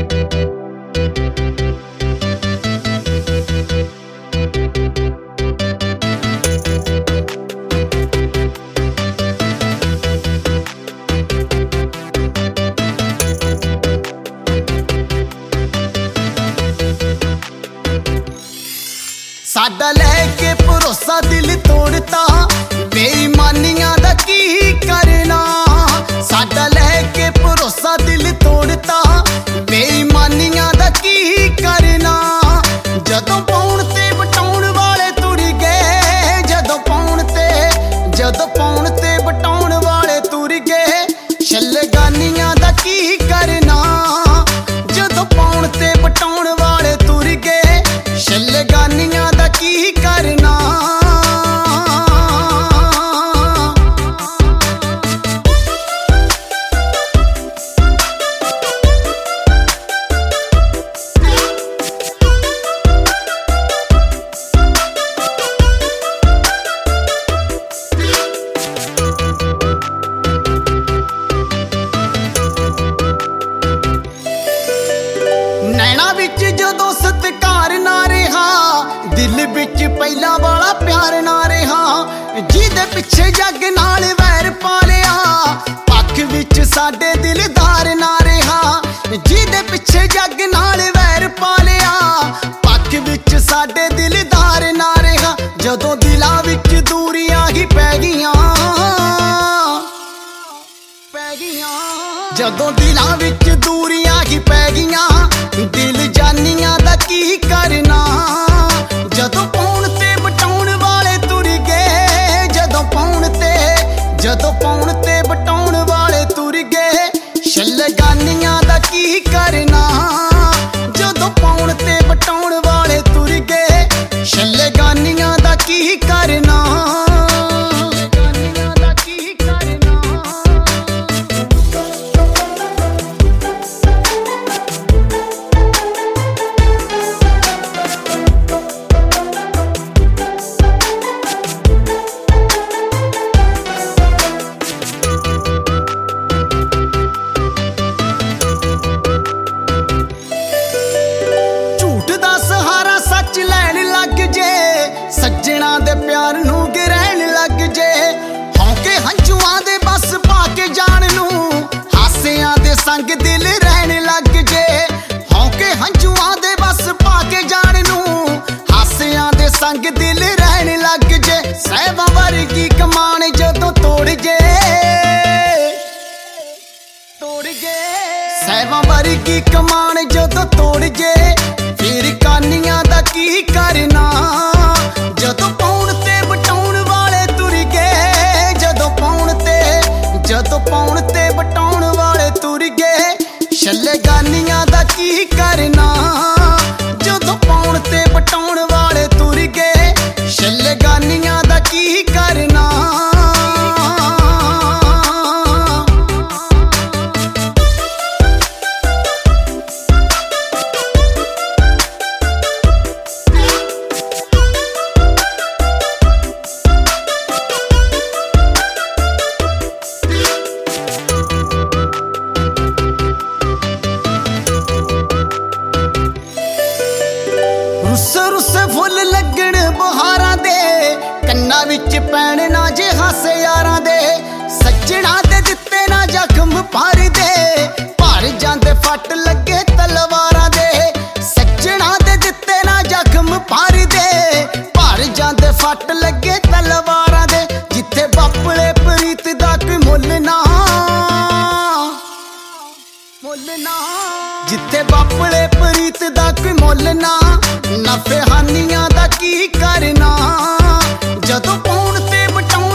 साडा लैके भरोसा दिल तोड़ता, बेईमानियां दा की करना। साडा लैके भरोसा दिल तोड़ता, बेईमानियां दा की करना। जदों पाउण ते बटाउण वाले तुर गए, जदों पाउण ते बटाउण वाले तुर गए, छलगानियां दा की करना। जदों पाउण ते बटाउण वाले तुर गए, छलगानियां दा की करना। नैना विच जदों सत्कार ना रहा, दिल विच पहला वाला प्यार ना रहा। जिहदे पिछे जग नाल वैर पा लिया, पख विच साडे दिलदार ना रहा। जिहदे पिछे जग नाल वैर पा लिया, पख विच साडे दिलदार ना रहा। जदों दिलां विच दूरियां ही पै गईयां, जदों दिलां विच दूरियां ही पै गईयां, दिल जानियां दा की करना। जदों पाउण ते बटाउण वाले तुर गए, जदों पाउण ते बटाउण वाले तुर गए, छलगानियां दा की करना। जदों पाउण ते बटाउण वाले तुर गए, छलगानियां दा की करना। सज्जणा दे प्यार नू गिरहण लग जे, हौके हंझुआं दे बस पाके जान नू, हासियां दे संग दिल रहन लग जे। हौके हंझुआं दे बस पाके जान नू, हासियां दे संग दिल रहन लग जे। सहबां वर्गी कमान जदों तोड़ जे, सहबां वर्गी कमान जदों तोड़ जे, फिर कानियां दा की करना। जदों पाउण ते बटाउण वाले तुर गए, जदों पाउण ते बटाउण वाले तुर गए, छलगानियां दा की करना। जदों पाउण ते बटाउण वाले तुर गए, छलगानियां दा की करना। रुस्से फुल लगण बहारां दे, कन्नां विच पैण ना जे हासे यारां दे। सज्जणा दे दित्ते ना जख्म भर दे, भर जांदे फट लगे तलवारां दे। सज्जणा दे दित्ते ना जख्म भर दे, भर जांदे फट लगे तलवारां दे। जिथे बापले प्रीत दा कोई मुल ना, जिथे बापले प्रीत दा कोई मुल ना, नफे हानियां दा की करना। जदों पाउण ते बटाउण